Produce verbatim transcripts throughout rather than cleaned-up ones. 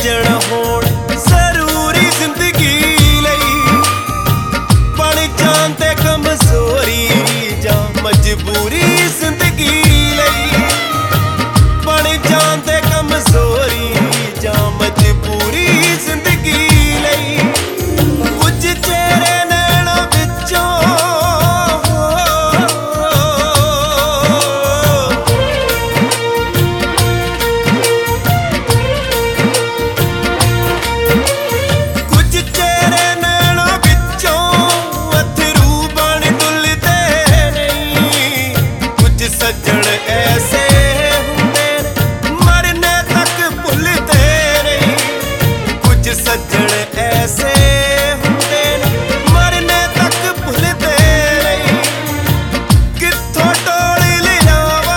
सज्जन होण जरूरी जिंदगी लई बण जांदे कमजोरी जां मजबूरी जिंदगी लई बण जांदे कमजोरी जां मजबूरी जिंदगी लई कुछ चेहरे नैना विचों सज्जन ऐसे हुंदे मरने तक भुलदे नहीं कुछ सज्जन ऐसे हुंदे मरने तक भुलदे नहीं कित्थों टोली लियावां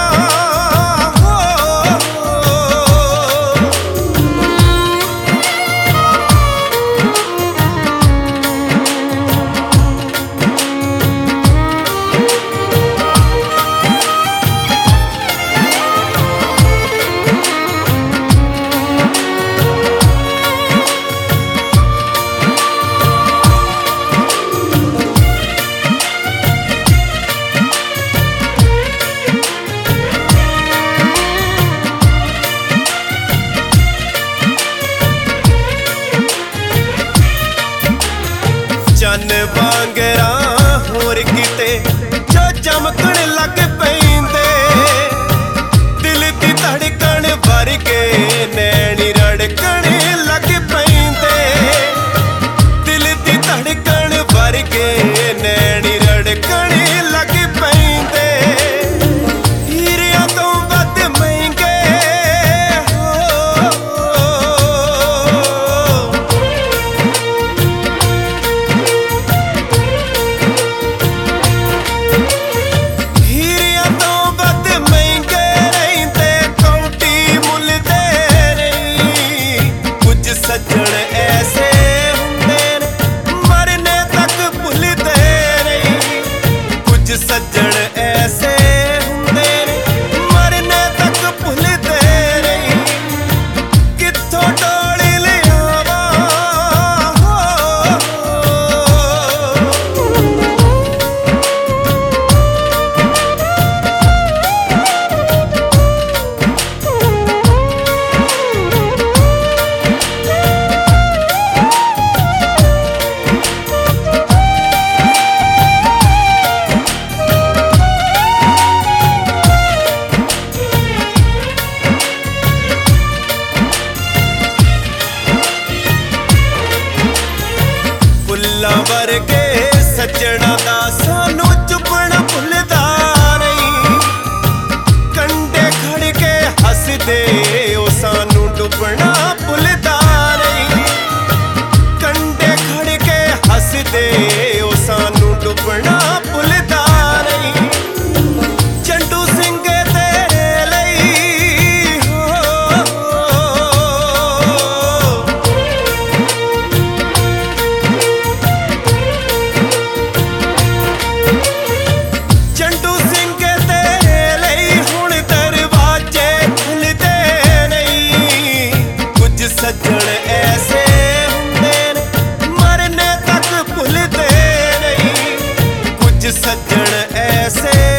चन वांगरा होर किते जो चमकण लग पैंदे दिल दी धड़कन वर्गे नैनी रड़कण लग पैंदे दिल दी धड़कन वर्गे नैनी रड़कण लग पैंदे हीरियां तो वध महंगे सज्जन ऐसे हुंदे मरने तक भुलदे नहीं कुछ सज्जन ऐसे हुंदे मरने तक भुलदे नहीं कित्थों टोली लियावां वर्गे सज्जना दा सानू चुपना भुलदा नहीं कंडे खड़ के हसदे ओ सानू डुबना भुलदा नहीं कंडे खड़ के हसदे ओ सानू डुबना भुलदा नहीं चंडू सिंह तेरे लई चंडू सिंह तेरे लई हुण दरवाजे खुलदे नहीं कुछ सज्जन ऐसे हुंदे मरने तक भुलदे नहीं कुछ सज्जन ऐसे